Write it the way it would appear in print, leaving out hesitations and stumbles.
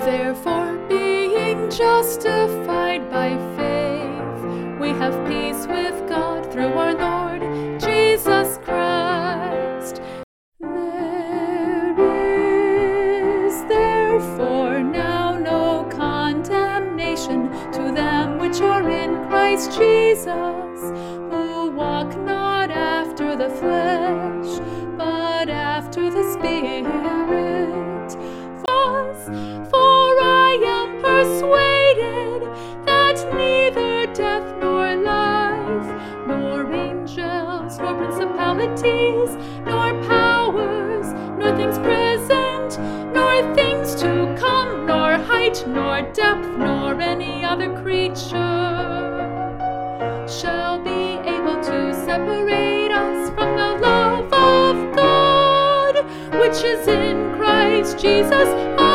Therefore, being justified by faith, we have peace with God through our Lord Jesus Christ. There is therefore now no condemnation to them which are in Christ Jesus, who walk not after the flesh, but after the Spirit. For I am persuaded that neither death nor life, nor angels, nor principalities, nor powers, nor things present, nor things to come, nor height, nor depth, nor any other creature shall be able to separate us from the love of God, which is in Christ Jesus